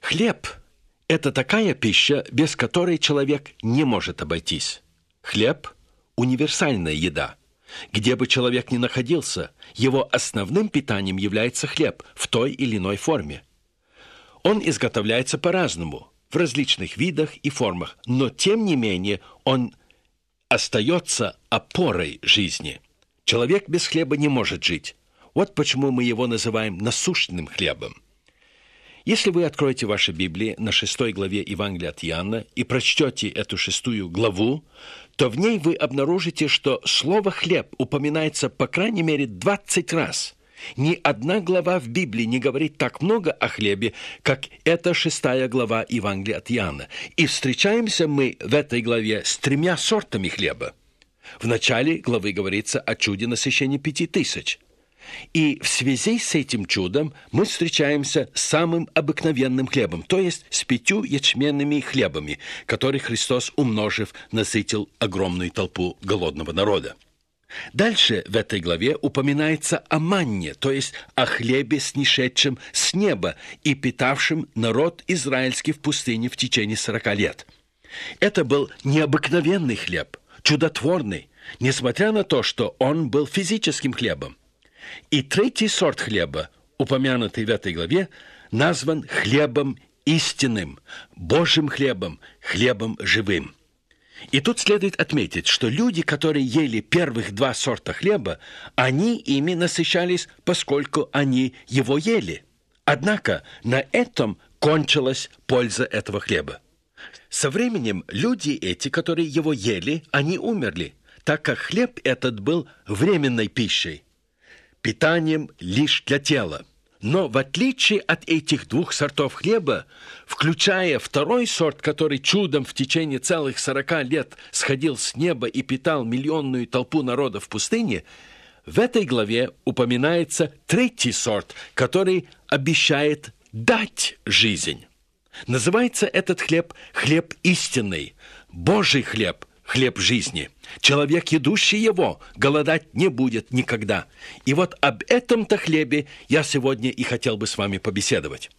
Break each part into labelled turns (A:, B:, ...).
A: Хлеб – это такая пища, без которой человек не может обойтись. Хлеб – универсальная еда. Где бы человек ни находился, его основным питанием является хлеб в той или иной форме. Он изготовляется по-разному, в различных видах и формах, но тем не менее он остается опорой жизни. Человек без хлеба не может жить. Вот почему мы его называем насущным хлебом. Если вы откроете ваши Библии на 6 главе Евангелия от Иоанна и прочтете эту 6 главу, то в ней вы обнаружите, что слово «хлеб» упоминается по крайней мере 20 раз. Ни одна глава в Библии не говорит так много о хлебе, как эта 6 глава Евангелия от Иоанна. И встречаемся мы в этой главе с 3 сортами хлеба. В начале главы говорится о чуде насыщения 5000. И в связи с этим чудом мы встречаемся с самым обыкновенным хлебом, то есть с 5 ячменными хлебами, которые Христос, умножив, насытил огромную толпу голодного народа. Дальше в этой главе упоминается о манне, то есть о хлебе, снишедшем с неба и питавшем народ израильский в пустыне в течение 40 лет. Это был необыкновенный хлеб, чудотворный, несмотря на то, что он был физическим хлебом. И 3 сорт хлеба, упомянутый в этой главе, назван хлебом истинным, Божьим хлебом, хлебом живым. И тут следует отметить, что люди, которые ели первых 2 сорта хлеба, они ими насыщались, поскольку они его ели. Однако на этом кончилась польза этого хлеба. Со временем люди эти, которые его ели, они умерли, так как хлеб этот был временной пищей, питанием лишь для тела. Но в отличие от этих 2 сортов хлеба, включая 2 сорт, который чудом в течение целых 40 лет сходил с неба и питал миллионную толпу народа в пустыне, в этой главе упоминается 3 сорт, который обещает дать жизнь. Называется этот хлеб хлеб истинный, Божий хлеб, хлеб жизни. Человек, едущий его, голодать не будет никогда. И вот об этом-то хлебе я сегодня и хотел бы с вами побеседовать.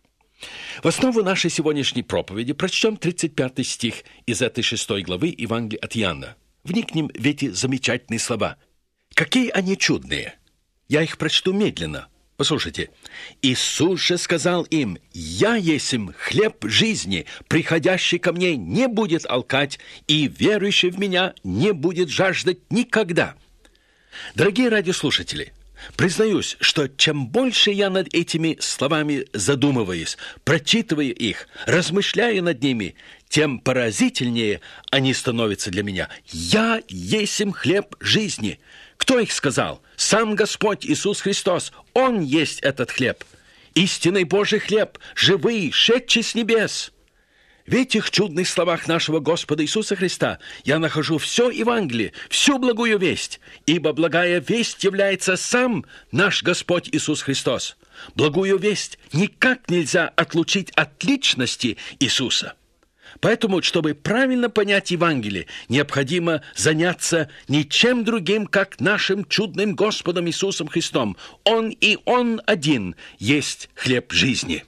A: В основу нашей сегодняшней проповеди прочтем 35 стих из этой 6 главы Евангелия от Иоанна. Вникнем в эти замечательные слова. Какие они чудные! Я их прочту медленно. Послушайте. «Иисус же сказал им: Я есмь хлеб жизни, приходящий ко мне не будет алкать, и верующий в меня не будет жаждать никогда». Дорогие радиослушатели, признаюсь, что чем больше я над этими словами задумываюсь, прочитываю их, размышляю над ними, тем поразительнее они становятся для меня. «Я есмь хлеб жизни». Кто их сказал? Сам Господь Иисус Христос. Он есть этот хлеб. Истинный Божий хлеб, живый, шедший с небес. В этих чудных словах нашего Господа Иисуса Христа я нахожу все Евангелие, всю благую весть, ибо благая весть является сам наш Господь Иисус Христос. Благую весть никак нельзя отлучить от личности Иисуса. Поэтому, чтобы правильно понять Евангелие, необходимо заняться ничем другим, как нашим чудным Господом Иисусом Христом. Он и Он один есть хлеб жизни.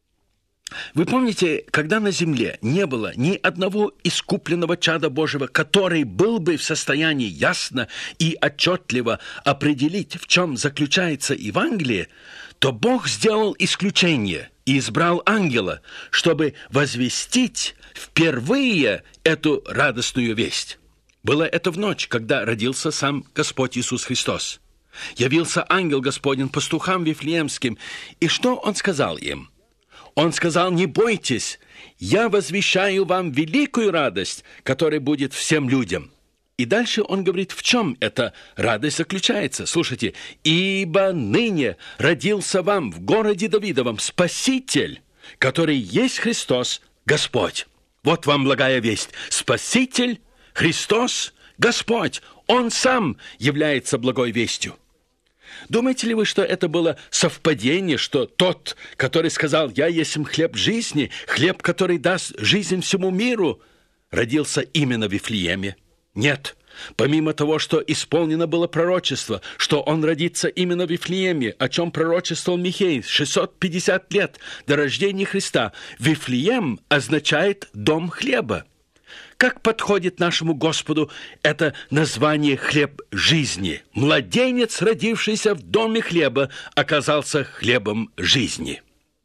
A: Вы помните, когда на земле не было ни одного искупленного чада Божьего, который был бы в состоянии ясно и отчетливо определить, в чем заключается Евангелие, то Бог сделал исключение и избрал ангела, чтобы возвестить впервые эту радостную весть. Было это в ночь, когда родился сам Господь Иисус Христос. Явился ангел Господень пастухам вифлеемским, и что он сказал им? Он сказал: «Не бойтесь, я возвещаю вам великую радость, которая будет всем людям». И дальше он говорит, в чем эта радость заключается. Слушайте, «Ибо ныне родился вам в городе Давидовом Спаситель, который есть Христос, Господь». Вот вам благая весть. Спаситель, Христос, Господь. Он сам является благой вестью. Думаете ли вы, что это было совпадение, что тот, который сказал: «Я есмь хлеб жизни», хлеб, который даст жизнь всему миру, родился именно в Вифлееме? Нет, Помимо того, что исполнено было пророчество, что он родится именно в Вифлееме, о чем пророчествовал Михей 650 лет до рождения Христа, Вифлеем означает «дом хлеба». Как подходит нашему Господу это название «хлеб жизни»? Младенец, родившийся в доме хлеба, оказался хлебом жизни.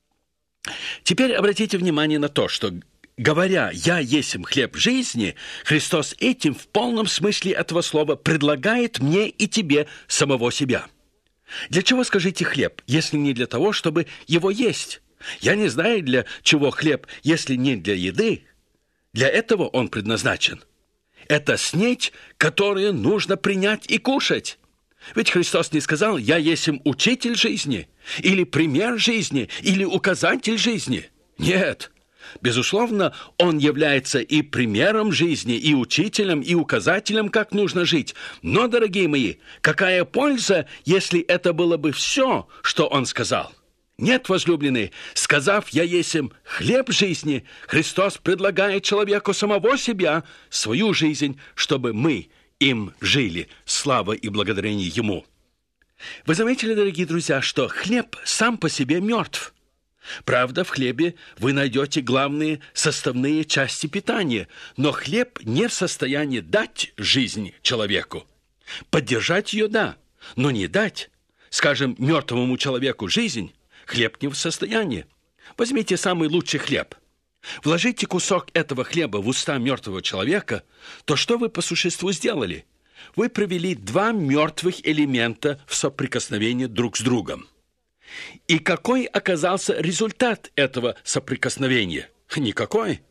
A: Теперь обратите внимание на то, что, говоря «я есмь хлеб жизни», Христос этим в полном смысле этого слова предлагает мне и тебе самого себя. Для чего, скажите, хлеб, если не для того, чтобы его есть? Я не знаю, для чего хлеб, если не для еды. Для этого он предназначен. Это снеть, которую нужно принять и кушать. Ведь Христос не сказал «я есмь учитель жизни», или пример жизни, или указатель жизни. Нет. Безусловно, он является и примером жизни, и учителем, и указателем, как нужно жить. Но, дорогие мои, какая польза, если это было бы все, что он сказал? Нет, возлюбленные, сказав «я есмь хлеб жизни», Христос предлагает человеку самого себя, свою жизнь, чтобы мы им жили. Слава и благодарение Ему. Вы заметили, дорогие друзья, что хлеб сам по себе мертв? Правда, в хлебе вы найдете главные составные части питания, но хлеб не в состоянии дать жизнь человеку. Поддержать ее – да, но не дать, скажем, мертвому человеку жизнь, хлеб не в состоянии. Возьмите самый лучший хлеб. Вложите кусок этого хлеба в уста мертвого человека, то что вы по существу сделали? Вы привели два мертвых элемента в соприкосновение друг с другом. И какой оказался результат этого соприкосновения? Никакой.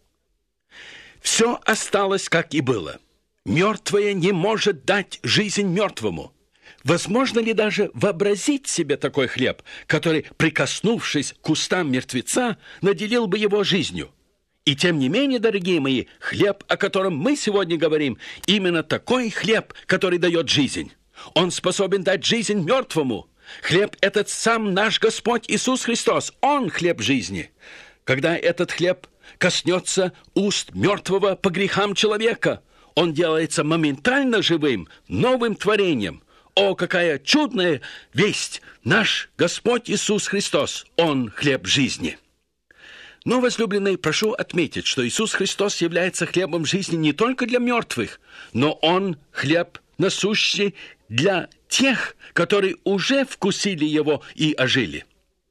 A: Все осталось, как и было. Мертвое не может дать жизнь мертвому. Возможно ли даже вообразить себе такой хлеб, который, прикоснувшись к устам мертвеца, наделил бы его жизнью? И тем не менее, дорогие мои, хлеб, о котором мы сегодня говорим, именно такой хлеб, который дает жизнь. Он способен дать жизнь мертвому. Хлеб этот сам наш Господь Иисус Христос. Он хлеб жизни. Когда этот хлеб коснется уст мертвого по грехам человека, он делается моментально живым, новым творением. О, какая чудная весть! Наш Господь Иисус Христос, Он хлеб жизни. Но, возлюбленные, прошу отметить, что Иисус Христос является хлебом жизни не только для мертвых, но Он хлеб насущий для тех, которые уже вкусили Его и ожили.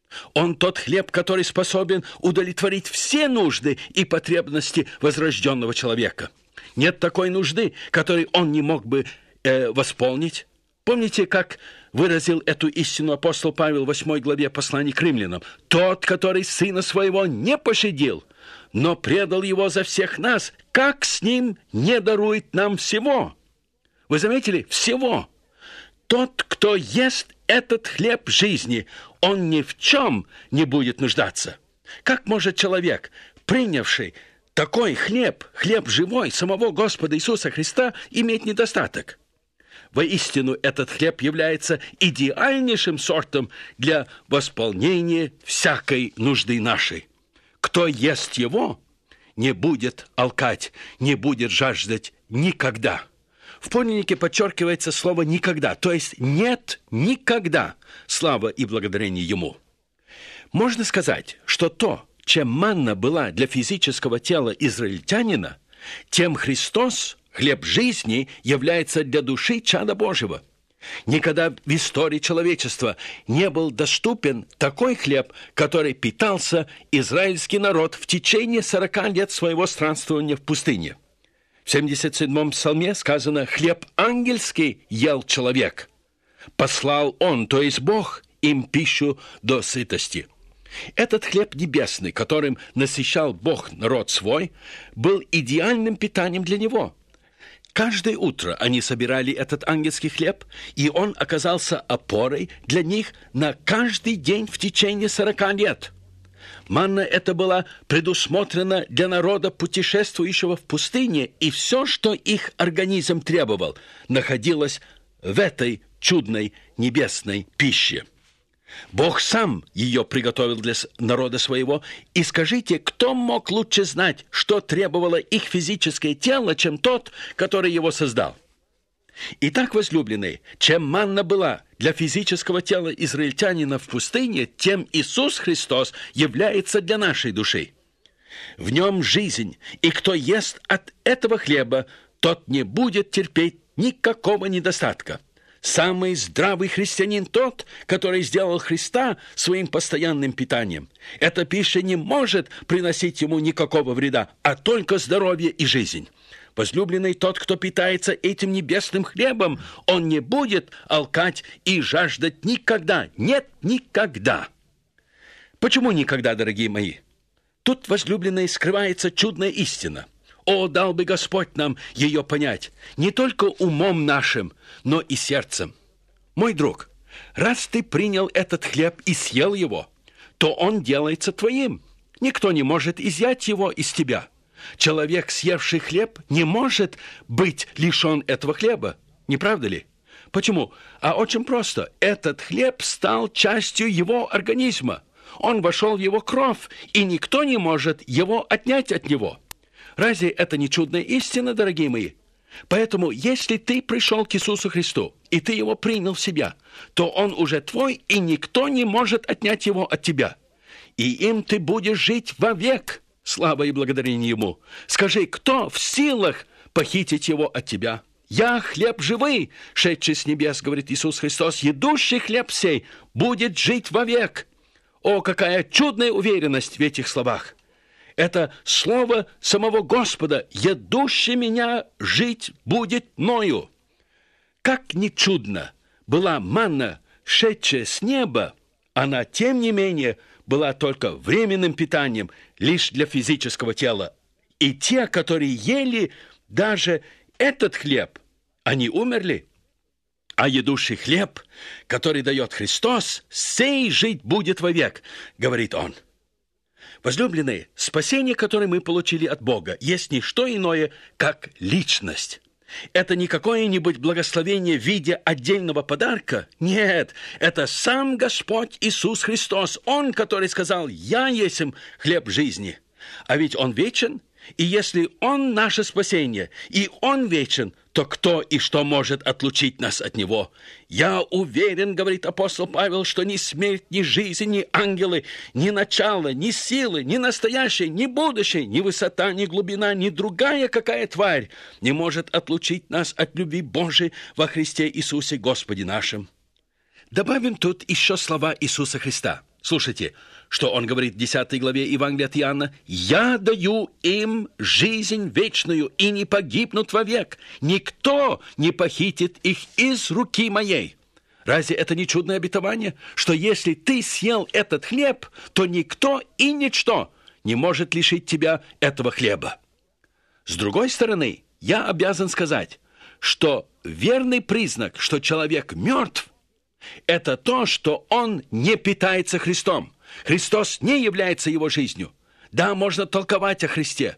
A: Он тот хлеб, который способен удовлетворить все нужды и потребности возрожденного человека. Нет такой нужды, которой Он не мог бы восполнить. Помните, как выразил эту истину апостол Павел в 8 главе послания к римлянам? «Тот, который сына своего не пощадил, но предал его за всех нас, как с ним не дарует нам всего?» Вы заметили? Всего. Тот, кто ест этот хлеб жизни, он ни в чем не будет нуждаться. Как может человек, принявший такой хлеб, хлеб живой самого Господа Иисуса Христа, иметь недостаток? Воистину, этот хлеб является идеальнейшим сортом для восполнения всякой нужды нашей. Кто ест его, не будет алкать, не будет жаждать никогда. В подлиннике подчеркивается слово «никогда», то есть «нет никогда». Слава и благодарение Ему. Можно сказать, что то, чем манна была для физического тела израильтянина, тем Христос, хлеб жизни, является для души чада Божьего. Никогда в истории человечества не был доступен такой хлеб, который питался израильский народ в течение 40 лет своего странствования в пустыне. В 77-м псалме сказано «хлеб ангельский ел человек». Послал он, то есть Бог, им пищу до сытости. Этот хлеб небесный, которым насыщал Бог народ свой, был идеальным питанием для него. Каждое утро они собирали этот ангельский хлеб, и он оказался опорой для них на каждый день в течение 40 лет. Манна эта была предусмотрена для народа, путешествующего в пустыне, и все, что их организм требовал, находилось в этой чудной небесной пище. Бог сам ее приготовил для народа своего, и скажите, кто мог лучше знать, что требовало их физическое тело, чем тот, который его создал? Итак, возлюбленные, чем манна была для физического тела израильтянина в пустыне, тем Иисус Христос является для нашей души. В нем жизнь, и кто ест от этого хлеба, тот не будет терпеть никакого недостатка. Самый здравый христианин тот, который сделал Христа своим постоянным питанием. Эта пища не может приносить ему никакого вреда, а только здоровье и жизнь. Возлюбленный, тот, кто питается этим небесным хлебом, он не будет алкать и жаждать никогда. Нет, никогда. Почему никогда, дорогие мои? Тут, возлюбленные, скрывается чудная истина. О, дал бы Господь нам ее понять, не только умом нашим, но и сердцем. Мой друг, раз ты принял этот хлеб и съел его, то он делается твоим. Никто не может изъять его из тебя. Человек, съевший хлеб, не может быть лишен этого хлеба. Не правда ли? Почему? А очень просто. Этот хлеб стал частью его организма. Он вошел в его кровь, и никто не может его отнять от него. Разве это не чудная истина, дорогие мои? Поэтому, если ты пришел к Иисусу Христу, и ты его принял в себя, то он уже твой, и никто не может отнять его от тебя. И им ты будешь жить вовек. Слава и благодарение ему. Скажи, кто в силах похитить его от тебя? Я хлеб живый, шедший с небес, говорит Иисус Христос, едущий хлеб сей будет жить вовек. О, какая чудная уверенность в этих словах! Это слово самого Господа, едущий меня жить будет мною. Как ни чудно была манна, шедшая с неба, она, тем не менее, была только временным питанием лишь для физического тела. И те, которые ели даже этот хлеб, они умерли. А едущий хлеб, который дает Христос, сей жить будет вовек, говорит он. Возлюбленные, спасение, которое мы получили от Бога, есть не что иное, как личность. Это не какое-нибудь благословение в виде отдельного подарка. Нет, это сам Господь Иисус Христос. Он, который сказал: «Я есть хлеб жизни». А ведь Он вечен. И если Он наше спасение, и Он вечен, то кто и что может отлучить нас от Него? Я уверен, говорит апостол Павел, что ни смерть, ни жизнь, ни ангелы, ни начало, ни силы, ни настоящее, ни будущее, ни высота, ни глубина, ни другая какая тварь не может отлучить нас от любви Божией во Христе Иисусе Господе нашим. Добавим тут еще слова Иисуса Христа. Слушайте, что Он говорит в 10 главе Евангелия от Иоанна. «Я даю им жизнь вечную, и не погибнут вовек. Никто не похитит их из руки моей». Разве это не чудное обетование, что если ты съел этот хлеб, то никто и ничто не может лишить тебя этого хлеба? С другой стороны, я обязан сказать, что верный признак, что человек мертв, это то, что он не питается Христом. Христос не является его жизнью. Да, можно толковать о Христе,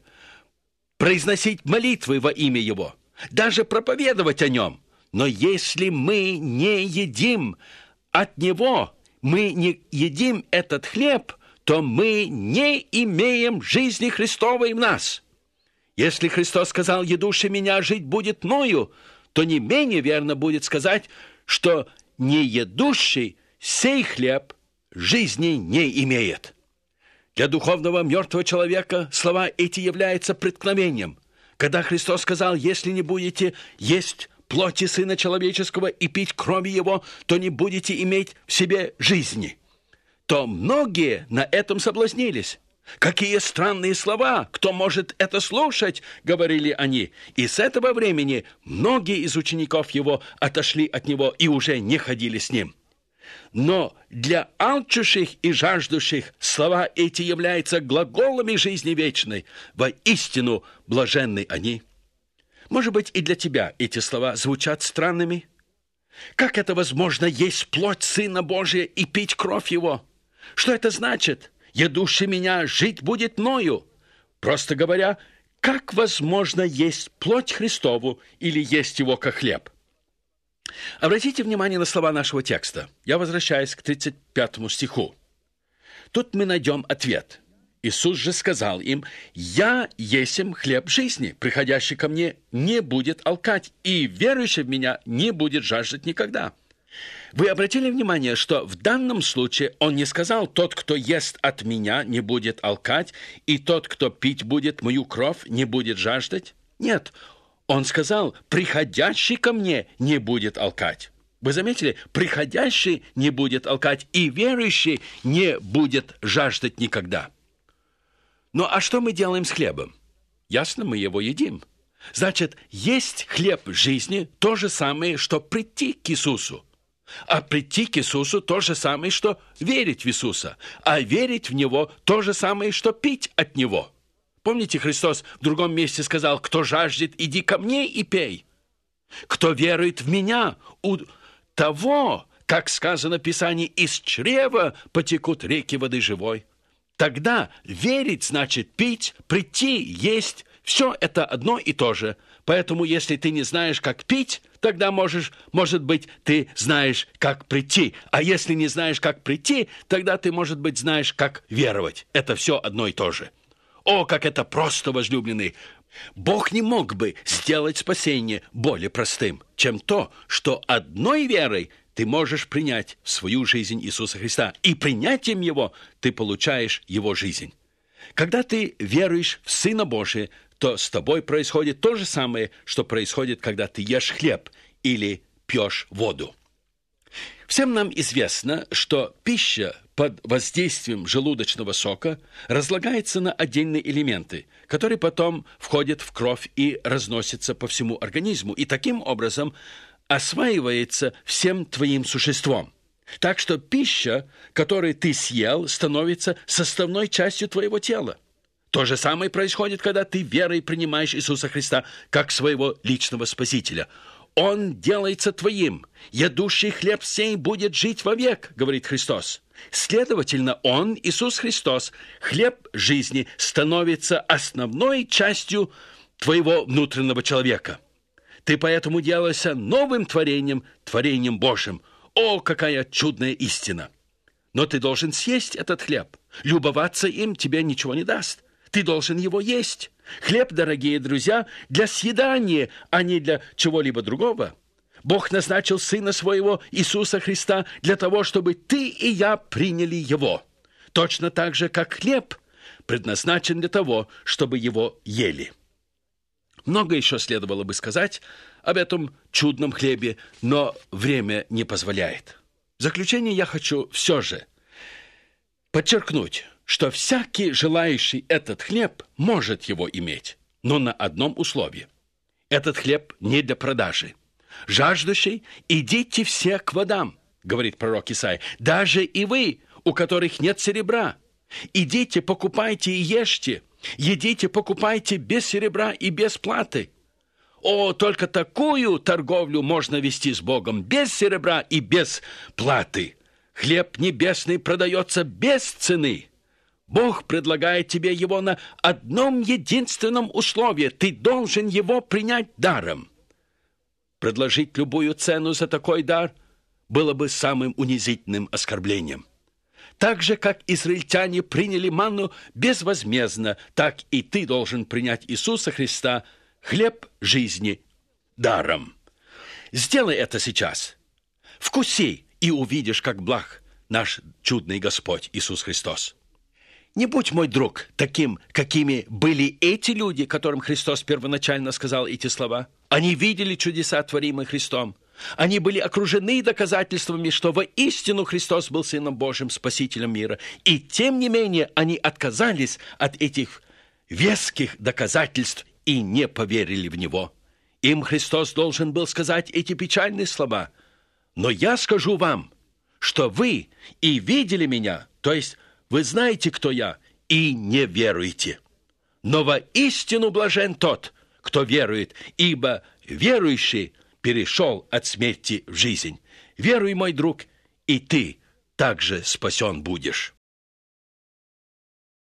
A: произносить молитвы во имя Его, даже проповедовать о Нем. Но если мы не едим от Него, мы не едим этот хлеб, то мы не имеем жизни Христовой в нас. Если Христос сказал: «Едущий меня жить будет мною», то не менее верно будет сказать, что не едущий сей хлеб жизни не имеет. Для духовного мертвого человека слова эти являются преткновением. Когда Христос сказал: «Если не будете есть плоти Сына Человеческого и пить крови Его, то не будете иметь в себе жизни», то многие на этом соблазнились. «Какие странные слова! Кто может это слушать?» — говорили они. И с этого времени многие из учеников Его отошли от Него и уже не ходили с Ним. Но для алчущих и жаждущих слова эти являются глаголами жизни вечной. Воистину блаженны они. Может быть, и для тебя эти слова звучат странными? Как это возможно есть плоть Сына Божия и пить кровь Его? Что это значит? «Едущий меня жить будет мною». Просто говоря, как возможно есть плоть Христову или есть Его как хлеб? Обратите внимание на слова нашего текста. Я возвращаюсь к 35 стиху. Тут мы найдем ответ. Иисус же сказал им: «Я есмь хлеб жизни, приходящий ко мне не будет алкать, и верующий в меня не будет жаждать никогда». Вы обратили внимание, что в данном случае он не сказал: «Тот, кто ест от меня, не будет алкать, и тот, кто пить будет мою кровь, не будет жаждать»? Нет, он сказал: «Приходящий ко мне не будет алкать». Вы заметили? Приходящий не будет алкать, и верующий не будет жаждать никогда. Ну а что мы делаем с хлебом? Ясно, мы его едим. Значит, есть хлеб жизни – то же самое, что прийти к Иисусу. А прийти к Иисусу – то же самое, что верить в Иисуса. А верить в Него – то же самое, что пить от Него. Помните, Христос в другом месте сказал: «Кто жаждет, иди ко мне и пей. Кто верует в Меня, у того, как сказано в Писании, из чрева потекут реки воды живой». Тогда верить значит пить, прийти, есть. Все это одно и то же. Поэтому, если ты не знаешь, как пить, тогда может быть, ты знаешь, как прийти. А если не знаешь, как прийти, тогда ты, может быть, знаешь, как веровать. Это все одно и то же. О, как это просто, возлюбленный! Бог не мог бы сделать спасение более простым, чем то, что одной верой ты можешь принять в свою жизнь Иисуса Христа, и принятием Его ты получаешь Его жизнь. Когда ты веруешь в Сына Божия, то с тобой происходит то же самое, что происходит, когда ты ешь хлеб или пьешь воду. Всем нам известно, что пища под воздействием желудочного сока разлагается на отдельные элементы, которые потом входят в кровь и разносятся по всему организму, и таким образом осваивается всем твоим существом. Так что пища, которую ты съел, становится составной частью твоего тела. То же самое происходит, когда ты верой принимаешь Иисуса Христа как своего личного Спасителя. Он делается твоим. «Едущий хлеб сей будет жить вовек», говорит Христос. Следовательно, Он, Иисус Христос, хлеб жизни, становится основной частью твоего внутреннего человека. Ты поэтому делаешься новым творением, творением Божьим. О, какая чудная истина! Но ты должен съесть этот хлеб. Любоваться им тебе ничего не даст. Ты должен его есть. Хлеб, дорогие друзья, для съедания, а не для чего-либо другого. Бог назначил Сына Своего, Иисуса Христа, для того, чтобы ты и я приняли Его. Точно так же, как хлеб предназначен для того, чтобы его ели. Много еще следовало бы сказать об этом чудном хлебе, но время не позволяет. В заключение я хочу все же подчеркнуть, что всякий, желающий этот хлеб, может его иметь, но на одном условии. Этот хлеб не для продажи. «Жаждущий, идите все к водам», говорит пророк Исаия, «даже и вы, у которых нет серебра. Идите, покупайте и ешьте, едите, покупайте без серебра и без платы». О, только такую торговлю можно вести с Богом, без серебра и без платы. Хлеб небесный продается без цены. Бог предлагает тебе его на одном единственном условии. Ты должен его принять даром. Предложить любую цену за такой дар было бы самым унизительным оскорблением. Так же, как израильтяне приняли манну безвозмездно, так и ты должен принять Иисуса Христа, хлеб жизни, даром. Сделай это сейчас. Вкуси, и увидишь, как благ наш чудный Господь Иисус Христос. Не будь, мой друг, таким, какими были эти люди, которым Христос первоначально сказал эти слова. Они видели чудеса, творимые Христом. Они были окружены доказательствами, что воистину Христос был Сыном Божьим, Спасителем мира. И тем не менее они отказались от этих веских доказательств и не поверили в Него. Им Христос должен был сказать эти печальные слова: «Но я скажу вам, что вы и видели Меня, то есть вы знаете, кто я, и не веруете. Но воистину блажен тот, кто верует, ибо верующий перешел от смерти в жизнь. Веруй, мой друг, и ты также спасен будешь».